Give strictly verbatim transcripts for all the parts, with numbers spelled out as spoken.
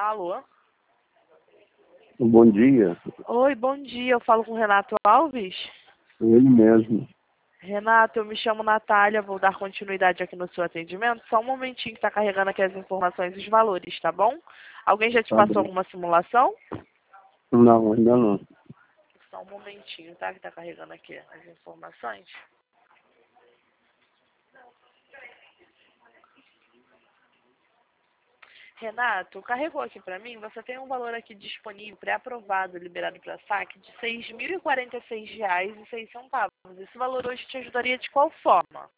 Alô? Bom dia. Oi, bom dia. Eu falo com o Renato Alves. Ele mesmo. Renato, eu me chamo Natália, vou dar continuidade aqui no seu atendimento. Só um momentinho que está carregando aqui as informações e os valores, tá bom? Alguém já te Tá passou bom. alguma simulação? Não, ainda não. Só um momentinho, tá? Que está carregando aqui as informações. Renato, carregou aqui para mim, você tem um valor aqui disponível, pré-aprovado, liberado para saque, de seis mil e quarenta e seis reais e seis centavos. Esse valor hoje te ajudaria de qual forma?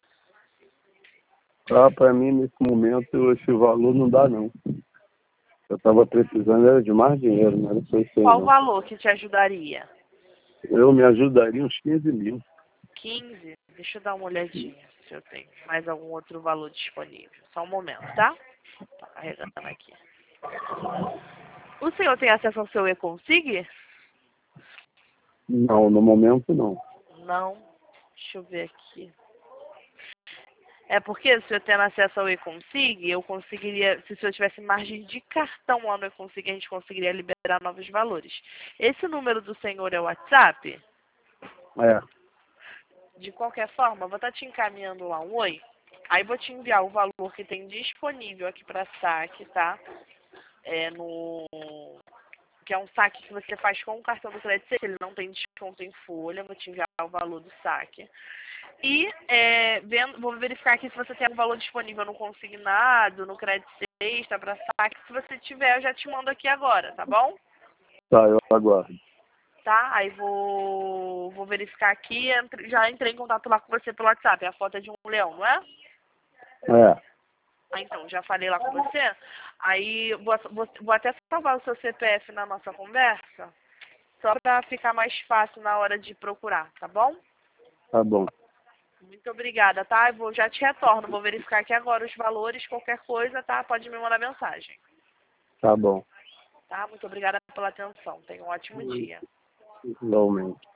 Ah, para mim, nesse momento, esse valor não dá, não. Eu estava precisando era de mais dinheiro, mas não foi isso aí, Qual não. valor que te ajudaria? Eu me ajudaria uns quinze mil. quinze? Deixa eu dar uma olhadinha se eu tenho mais algum outro valor disponível. Só um momento, tá? Tá carregando aqui. O senhor tem acesso ao seu e-consig? Não, no momento, não. Não. Deixa eu ver aqui. É porque se eu tendo acesso ao e-consig, eu conseguiria, se o senhor tivesse margem de cartão lá no e-consig, a gente conseguiria liberar novos valores. Esse número do senhor é o WhatsApp? É, De qualquer forma, eu vou estar te encaminhando lá um oi. Aí vou te enviar o valor que tem disponível aqui para saque, tá? É no... Que é um saque que você faz com o cartão do crédito, ele não tem desconto em folha, vou te enviar o valor do saque. E é, vendo, vou verificar aqui se você tem algum valor disponível no consignado, no crédito sexta, para saque. Se você tiver, eu já te mando aqui agora, tá bom? tá, eu aguardo. Tá? Aí vou, vou verificar aqui, entre, já entrei em contato lá com você pelo WhatsApp. A foto é de um leão, não é? É, Ah, então, já falei lá com você. Aí vou, vou, vou até salvar o seu C P F na nossa conversa, só para ficar mais fácil na hora de procurar, tá bom? tá bom. Muito obrigada, tá? Eu vou, já te retorno, vou verificar aqui agora os valores, qualquer coisa, tá? Pode me mandar mensagem, Tá bom. tá? Muito obrigada pela atenção. Tenha um ótimo dia. Igualmente.